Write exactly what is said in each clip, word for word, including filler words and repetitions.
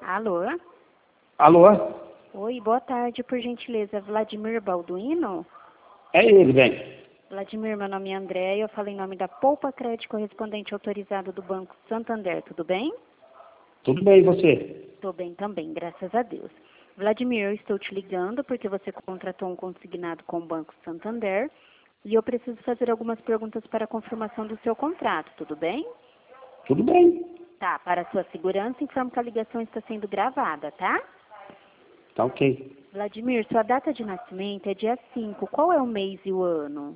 Alô? Alô? Oi, boa tarde, por gentileza, Vladimir Balduino? É ele, bem. Vladimir, meu nome é André e eu falo em nome da Poupa Crédito Correspondente Autorizado do Banco Santander, tudo bem? Tudo bem, e você? Estou bem também, graças a Deus. Vladimir, eu estou te ligando porque você contratou um consignado com o Banco Santander e eu preciso fazer algumas perguntas para a confirmação do seu contrato, tudo bem? Tudo bem. Tá, para sua segurança, informo que a ligação está sendo gravada, tá? Tá ok. Vladimir, sua data de nascimento é dia cinco. Qual é o mês e o ano?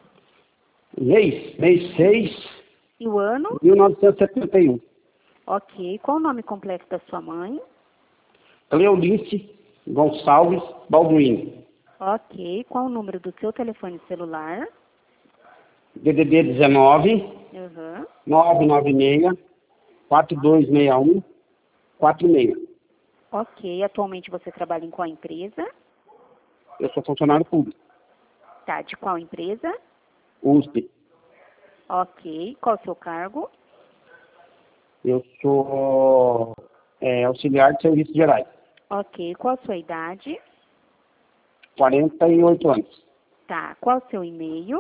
Mês? Mês seis, E o ano? mil novecentos e setenta e um. Ok. Qual o nome completo da sua mãe? Cleolice Gonçalves Balduino. Ok. Qual o número do seu telefone celular? D D D dezenove, Uhum. nove nove seis, quatro dois seis um, quatro seis. Ok. Atualmente você trabalha em qual empresa? Eu sou funcionário público. Tá. De qual empresa? U S P. Ok. Qual o seu cargo? Eu sou é, auxiliar de serviços gerais. Ok. Qual a sua idade? quarenta e oito anos. Tá. Qual o seu e-mail?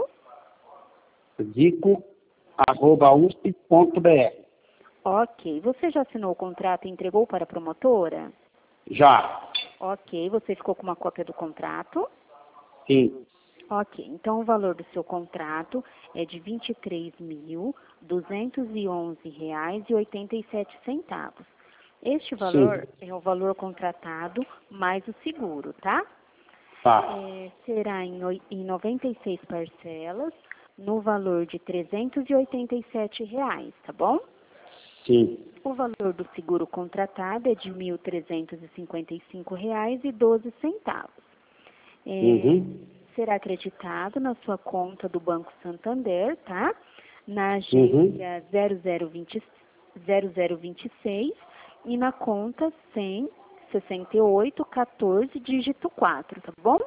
zico arroba u s p ponto b r. Ok. Você já assinou o contrato e entregou para a promotora? Já. Ok. Você ficou com uma cópia do contrato? Sim. Ok, então o valor do seu contrato é de vinte e três mil, duzentos e onze reais e oitenta e sete centavos. Este valor Sim. é o valor contratado mais o seguro, tá? Tá. É, será em, oi- em noventa e seis parcelas, no valor de trezentos e oitenta e sete reais, tá bom? Sim. O valor do seguro contratado é de mil trezentos e cinquenta e cinco reais e doze centavos. É, Uhum. será acreditado na sua conta do Banco Santander, tá? Na Uhum. agência zero zero vinte, zero zero vinte e seis e na conta cem, sessenta e oito, quatorze, dígito quatro, tá bom?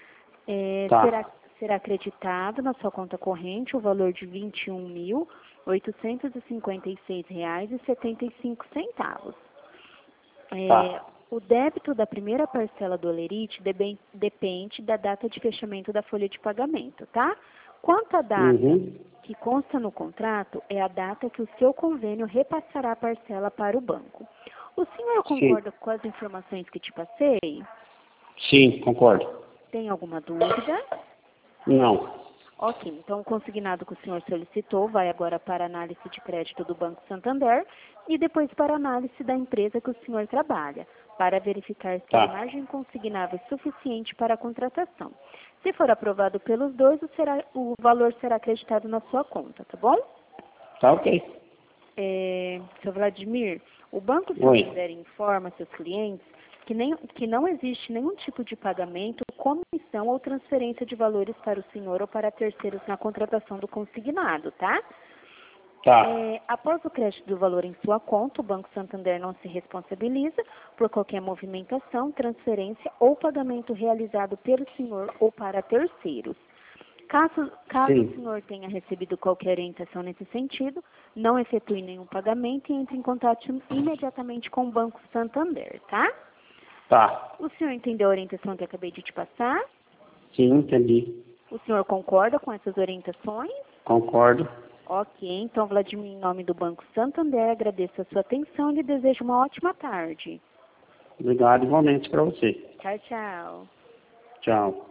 É, Tá. será, será acreditado na sua conta corrente o valor de vinte e um mil, oitocentos e cinquenta e seis reais e setenta e cinco centavos. É, Tá. o débito da primeira parcela do Olerite debe- depende da data de fechamento da folha de pagamento, tá? Quanto à data Uhum. que consta no contrato, é a data que o seu convênio repassará a parcela para o banco. O senhor Sim. concorda com as informações que te passei? Sim, concordo. Tem alguma dúvida? Não. Ok, então o consignado que o senhor solicitou vai agora para a análise de crédito do Banco Santander e depois para a análise da empresa que o senhor trabalha, para verificar se a Tá. margem consignável é suficiente para a contratação. Se for aprovado pelos dois, o, será- o valor será acreditado na sua conta, tá bom? Tá ok. É, seu Vladimir, o Banco Oi. Santander informa seus clientes que, nem, que não existe nenhum tipo de pagamento, comissão ou transferência de valores para o senhor ou para terceiros na contratação do consignado, tá? Tá. É, após o crédito do valor em sua conta, o Banco Santander não se responsabiliza por qualquer movimentação, transferência ou pagamento realizado pelo senhor ou para terceiros. Caso, caso o Sim. senhor tenha recebido qualquer orientação nesse sentido, não efetue nenhum pagamento e entre em contato imediatamente com o Banco Santander, tá? Tá. O senhor entendeu a orientação que eu acabei de te passar? Sim, entendi. O senhor concorda com essas orientações? Concordo. Ok, então, Vladimir, em nome do Banco Santander, agradeço a sua atenção e lhe desejo uma ótima tarde. Obrigado igualmente para você. Tchau, tchau. Tchau.